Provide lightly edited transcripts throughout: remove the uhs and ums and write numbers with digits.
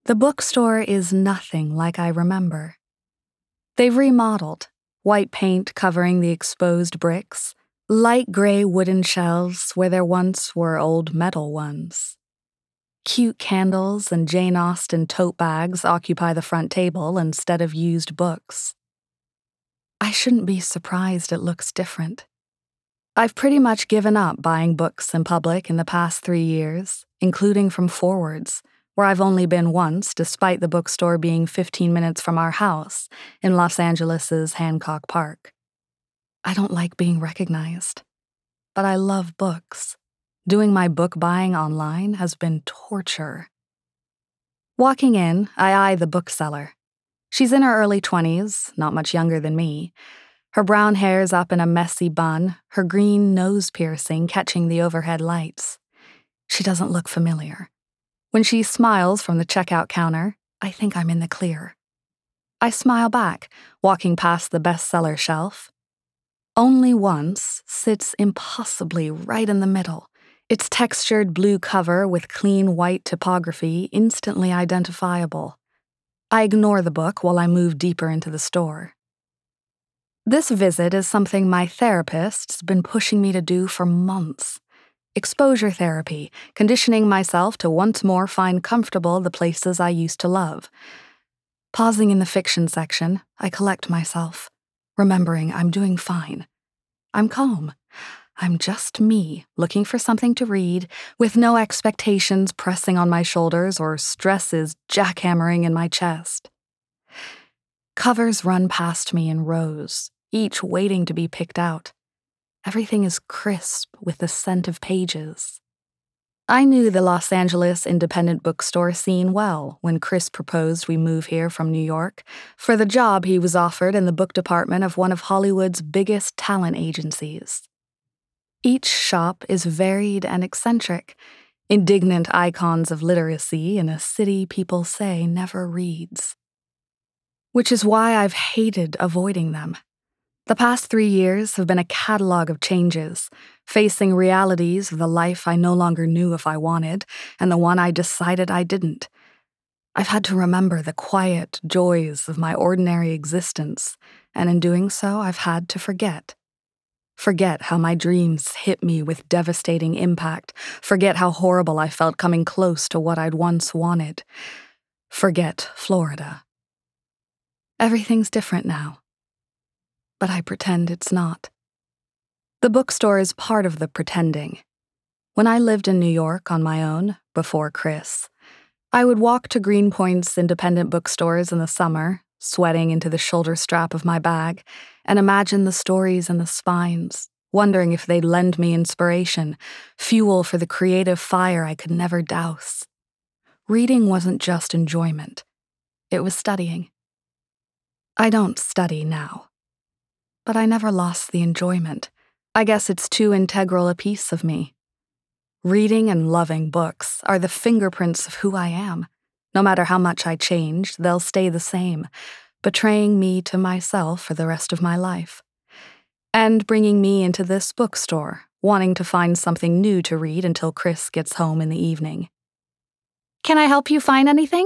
The bookstore is nothing like I remember. They've remodeled, white paint covering the exposed bricks, light gray wooden shelves where there once were old metal ones. Cute candles and Jane Austen tote bags occupy the front table instead of used books. I shouldn't be surprised it looks different. I've pretty much given up buying books in public in the past 3 years, including from Forwards, where I've only been once despite the bookstore being 15 minutes from our house in Los Angeles' Hancock Park. I don't like being recognized, but I love books. Doing my book buying online has been torture. Walking in, I eye the bookseller. She's in her early 20s, not much younger than me. Her brown hair's up in a messy bun, her green nose piercing catching the overhead lights. She doesn't look familiar. When she smiles from the checkout counter, I think I'm in the clear. I smile back, walking past the bestseller shelf. Only Once sits impossibly right in the middle, its textured blue cover with clean white typography instantly identifiable. I ignore the book while I move deeper into the store. This visit is something my therapist's been pushing me to do for months. Exposure therapy, conditioning myself to once more find comfortable the places I used to love. Pausing in the fiction section, I collect myself, remembering I'm doing fine. I'm calm. I'm just me, looking for something to read, with no expectations pressing on my shoulders or stresses jackhammering in my chest. Covers run past me in rows, each waiting to be picked out. Everything is crisp with the scent of pages. I knew the Los Angeles independent bookstore scene well when Chris proposed we move here from New York for the job he was offered in the book department of one of Hollywood's biggest talent agencies. Each shop is varied and eccentric, indignant icons of literacy in a city people say never reads. Which is why I've hated avoiding them. The past 3 years have been a catalog of changes, facing realities of the life I no longer knew if I wanted, and the one I decided I didn't. I've had to remember the quiet joys of my ordinary existence, and in doing so, I've had to forget. Forget how my dreams hit me with devastating impact. Forget how horrible I felt coming close to what I'd once wanted. Forget Florida. Everything's different now. But I pretend it's not. The bookstore is part of the pretending. When I lived in New York on my own, before Chris, I would walk to Greenpoint's independent bookstores in the summer, sweating into the shoulder strap of my bag, and imagine the stories and the spines, wondering if they'd lend me inspiration, fuel for the creative fire I could never douse. Reading wasn't just enjoyment. It was studying. I don't study now. But I never lost the enjoyment. I guess it's too integral a piece of me. Reading and loving books are the fingerprints of who I am. No matter how much I change, they'll stay the same, betraying me to myself for the rest of my life. And bringing me into this bookstore, wanting to find something new to read until Chris gets home in the evening. "Can I help you find anything?"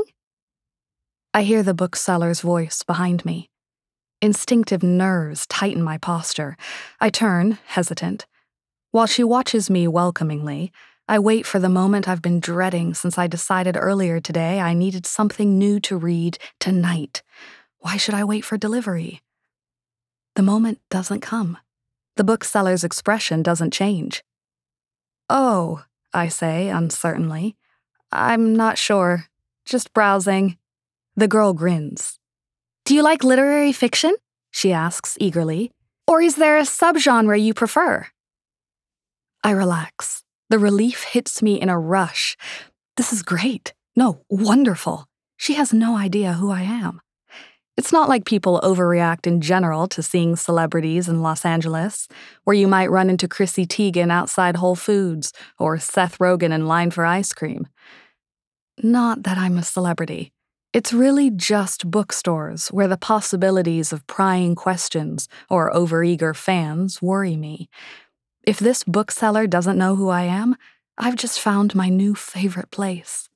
I hear the bookseller's voice behind me. Instinctive nerves tighten my posture. I turn, hesitant. While she watches me welcomingly, I wait for the moment I've been dreading since I decided earlier today I needed something new to read tonight. Why should I wait for delivery? The moment doesn't come. The bookseller's expression doesn't change. "Oh," I say uncertainly. "I'm not sure. Just browsing." The girl grins. "Do you like literary fiction?" she asks eagerly. "Or is there a subgenre you prefer?" I relax. The relief hits me in a rush. This is great. No, wonderful. She has no idea who I am. It's not like people overreact in general to seeing celebrities in Los Angeles, where you might run into Chrissy Teigen outside Whole Foods or Seth Rogen in line for ice cream. Not that I'm a celebrity. It's really just bookstores where the possibilities of prying questions or overeager fans worry me. If this bookseller doesn't know who I am, I've just found my new favorite place.